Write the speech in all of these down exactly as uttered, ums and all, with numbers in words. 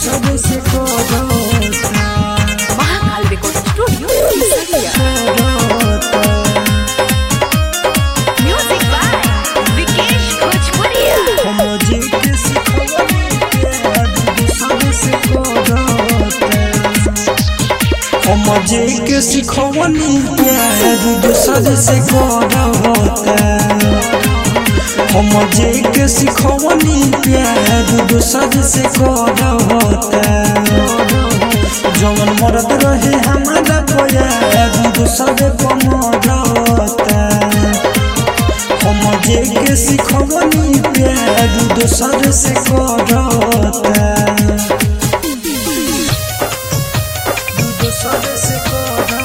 दूसरे से करता Mahakal record studio music by Vikesh Bhojpuriya. मुझे के सिखवनी प्यार दूसरे से करता मुझे के सिखवनी प्यार दूसरे से करता मुझे के सिखवनी प्यार दूसरे से करता जवन मरद रहे हमारा प्यार दूसरे को मरता मुझे के सिखवनी प्यार दूसरे से करता दूसरे से करता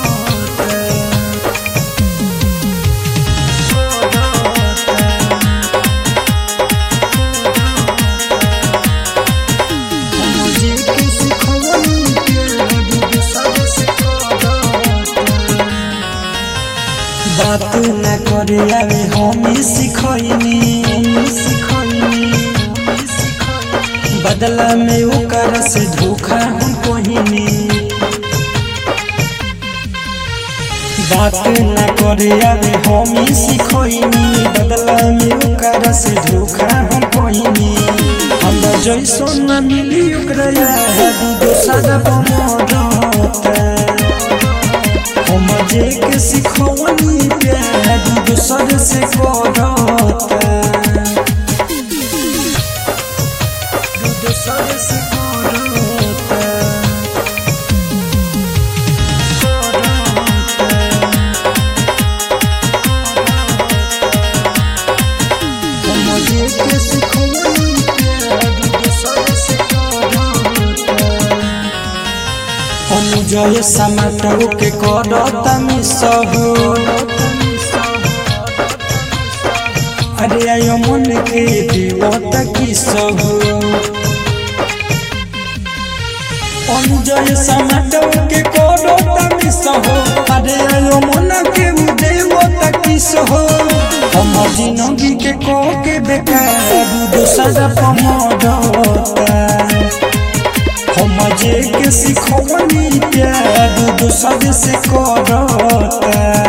बात न करे आवे हम सिखैनी बदला में ओकर से धोखा हम कोहिनी बात न करे आवे हम सिखैनी बदला में ओकर से धोखा हम कोहिनी हम जैसो न मिली ओकरा याद दोसरा बमरता मुझे के सिखवनी प्यार दूसरे से करता दूसरे से करता मुझे के सिखवनी प्यार दूसरे से करता अनुजय समाटो के करता मिसहु अरे आयो मन के देवता किसहु अनुजय समाटो के करता मिसहु अरे आयो मन के देवता किसहु हम जिंदगी के को के बेकार दूसरा पमरता मुझे के सिखवनी प्यार दूसरे से करता।